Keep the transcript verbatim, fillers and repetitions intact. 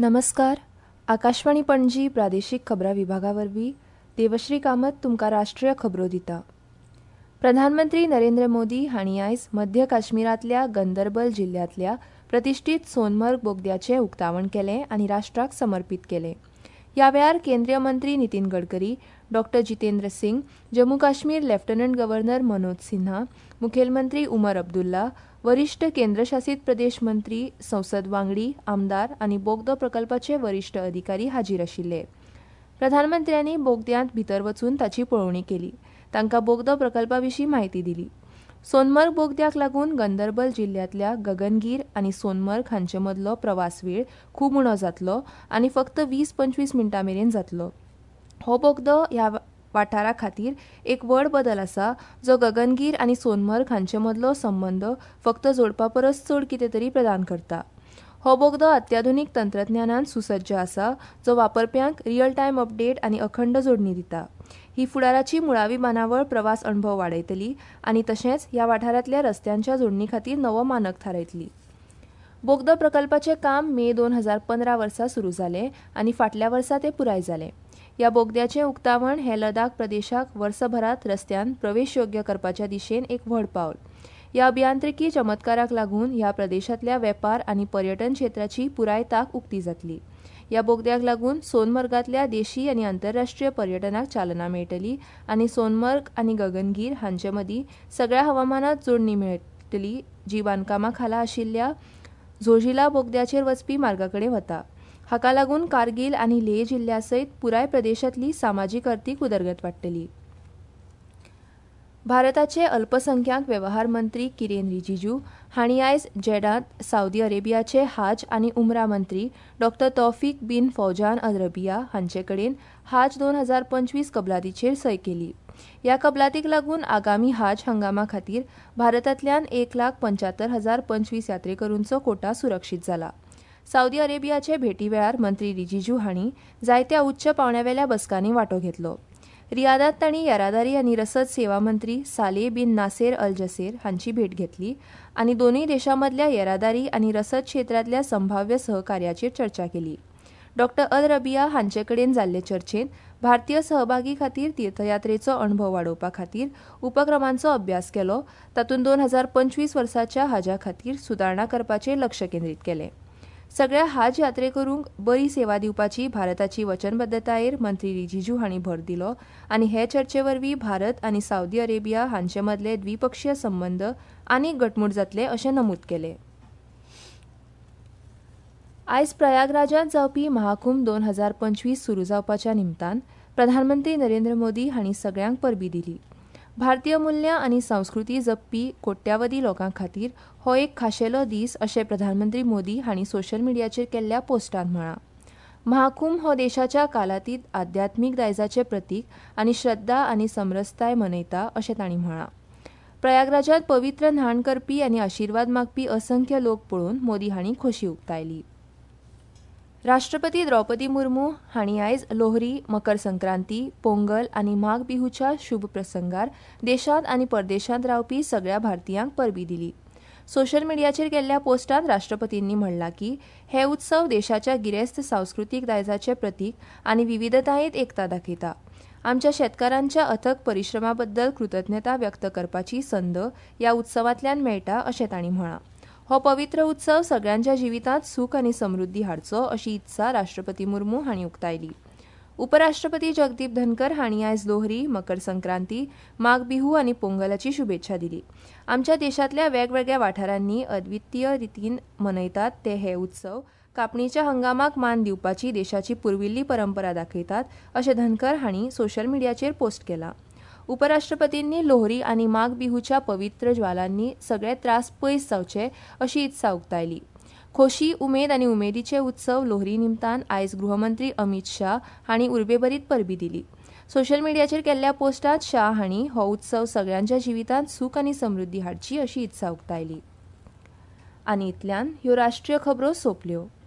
नमस्कार. आकाशवाणी पणजी प्रादेशीक खबरां विभागा वरवीं देवश्री कामत तुमकां राष्ट्रीय खबरो दिता. प्रधानमंत्री नरेंद्र मोदी हांणी आयज मध्य काश्मीरांतल्या गंदरबल जिल्ल्यांतल्या प्रतिश्ठीत सोनमर्ग बोगद्याचें उक्तावण केलें आनी राष्ट्राक समर्पीत केलें. ह्या वेळार केंद्रीय मंत्री नितीन गडकरी, डॉ जितेंद्र सिंग, जम्मू काश्मीर लेफ्टनंट गव्हर्नर मनोज सिन्हा, मुखेलमंत्री उमर अब्दुल्ला, वरिष्ठ केंद्रशासीत प्रदेश मंत्री, संसद वांगडी, आमदार आनी बोगदो प्रकल्पाचे वरिष्ठ अधिकारी हाजीर आशिल्ले. प्रधानमंत्र्यांनी बोगद्यांत भितर वचून ताची पळोवणी केली. तांकां बोगदो प्रकल्पा विशीं म्हायती दिली. सोनमर्ग बोगद्याक लागून गंदरबल जिल्ल्यांतल्या गगनगीर आनी सोनमर्ग हांचे मदलो प्रवास वेळ खूब उणो जातलो आनी फक्त वीस पंचवीस मिनटां मेरेन जातलो. हो बोगदो ह्या वाठारा खातीर एक व्हड बदल आसा, जो गगनगीर आनी सोनमर्ग हांचे मदलो संबंद फक्त जोडपा परस चड कितें तरी प्रदान करता. हो बोगदो अत्याधुनीक तंत्रज्ञानान सुसज्ज आसा, जो वापरप्यांक रियल टायम अपडेट आनी अखंड जोडणी दिता. ही फुडाराची मुळावी बांदावळ प्रवास अणभव वाडयतली आनी तशेंच ह्या वाठारांतल्या रस्त्यांच्या जोडणी खातीर नवो मानक थारायतली. बोगदो प्रकल्पाचें काम मे दोन हजार पंदरा वर्सा सुरू जालें आनी फाटल्या वर्सा तें पुराय जालें. ह्या बोगद्याचें उक्तावण हे लडाख प्रदेशाक वर्सभरांत रस्त्यान प्रवेश योग्य करपाच्या दिशेन एक व्हड पावल. ह्या अभियांत्रिकी चमत्काराक लागून ह्या प्रदेशांतल्या वेपार आनी पर्यटन क्षेत्राची पुराय तांक उक्ती जातली. ह्या बोगद्याक लागून सोनमर्गांतल्या देशी आनी आंतरराष्ट्रीय पर्यटनाक चालना मेळटली आनी सोनमर्ग आनी गगनगीर हांचे मदीं सगळ्या हवामानांत जोडणी मेळटली, जी बांदकामा खाला आशिल्ल्या झोजिला बोगद्याचेर वचपी मार्गाकडेन वता. हाका लागून कारगिल आनी लेह जिल्ल्या सयत पुराय प्रदेशांतली सामाजीक अर्थीक उदरगत वाडटली. भारताचे अल्पसंख्याक वेवहार मंत्री किरेन रिजिजू हांणी आयज जेडांत सावदी अरेबियाचे हाज आनी उमरा मंत्री डॉ तौफीक बिन फौजान अल रबिया हांचे कडेन हाज दोन हजार पंचवीस कबलातीचेर सय केली. ह्या कबलातीक लागून आगामी हाज हंगामा खातीर भारतांतल्यान एक लाख पंच्यात्तर हजार पंचवीस यात्रेकरूंचो कोटा सुरक्षीत जाला. सावदी अरेबियाचे भेटी वेळार मंत्री रिजिजू हांणी जायत्या उच्च पावंड्यावेल्या बसकांनी वांटो घेतलो. रियादात तांणी येरादारी आनी रसद सेवा मंत्री सालेह बिन नासेर अल जसेर हांची भेट घेतली आनी दोनूय देशां मदल्या येरादारी आनी रसद क्षेत्रांतल्या संभाव्य सहकार्याचेर चर्चा केली. डॉ अल रबिया हांचे कडेन जाल्ले चर्चेंत भारतीय सहभागी खातीर तीर्थयात्रेचो अणभव वाडोवपा खातीर उपक्रमांचो अभ्यास केलो. तातूंत दोन हजार पंचवीस वर्साच्या हाजा खातीर सुदारणा करपाचेर लक्ष केंद्रीत केलें. सगळ्या हाज यात्रेकरूंक बरी सेवा दिवपाची भारताची वचनबद्धतायेर मंत्री रिजिजू हांणी भर दिलो आनी हे चर्चे वरवीं भारत आनी सावदी अरेबिया हांचे मदले द्विपक्षीय संबंद आनीक घटमूट जातले अशें नमूद केलें. आयज प्रयागराजांत जावपी महाकुंभ दोन हजार पंचवीस सुरू जावपाच्या निमतान प्रधानमंत्री नरेंद्र मोदी हांणी सगळ्यांक परबी दिली. भारतीय मुल्यां आनी संस्कृती जपपी कोट्यावधी लोकां खातीर हो एक खाशेलो दीस अशें प्रधानमंत्री मोदी हांणी सोशल मिडियाचेर केल्ल्या पोस्टांत म्हळां. महाकुंभ हो देशाच्या कालातीत आध्यात्मीक दायजाचें प्रतीक आनी श्रद्धा आनी समरसताय मनयता अशें तांणी म्हळां. प्रयागराजांत पवित्र न्हाण करपी आनी आशिर्वाद मागपी असंख्य लोक पळोवन मोदी हांणी खोशी उक्तायली. राष्ट्रपती द्रौपदी मुर्मू हांणी आयज लोहरी, मकर संक्रांती, पोंगल आनी माघ बिहूच्या शुभ प्रसंगार देशांत आनी परदेशांत रावपी सगळ्या भारतीयांक परबी दिली. सोशल मिडियाचेर केल्ल्या पोस्टांत राष्ट्रपतींनी म्हणलां की हे उत्सव देशाच्या गिरेस्त सांस्कृतीक दायजाचें प्रतीक आनी विविधतायेंत एकता दाखयता. आमच्या शेतकारांच्या अथक परिश्रमा बद्दल कृतज्ञता व्यक्त करपाची संद ह्या उत्सवांतल्यान मेळटा अशें तांणी म्हळां. हो पवित्र उत्सव सगळ्यांच्या जिवितांत सूख आनी समृद्धी हाडचो अशी इत्सा राष्ट्रपती मुर्मू हांणी उक्तायली. उपराष्ट्रपती जगदीप धनकर हांणी आयज लोहरी, मकर संक्रांती, माघ बिहू आनी पोंगलाची शुभेच्छा दिली. आमच्या देशांतल्या वेगवेगळ्या वाठारांनी अद्वितीय रितीन मनयतात ते हे उत्सव कापणीच्या हंगामाक मान दिवपाची देशाची पुर्विल्ली परंपरा दाखयतात अशें धनकर हांणी सोशल मिडियाचेर पोस्ट केलां. उपराष्ट्रपतींनी लोहरी आनी माघ बिहूच्या पवित्र ज्वालांनी सगळे त्रास पयस जावचे अशी इत्सा उक्तायली. खोशी, उमेद आनी उमेदीचे उत्सव लोहरी निमतान आयज गृहमंत्री अमित शाह हांणी उर्बेभरीत परबी दिली. सोशल मिडियाचेर केल्ल्या पोस्टांत शाह हांणी हो उत्सव सगळ्यांच्या जिवितांत सूख आनी समृद्धी हाडची अशी इत्सा उक्तायली. आनी इतल्यान ह्यो राष्ट्रीय खबरो सोंपल्यो.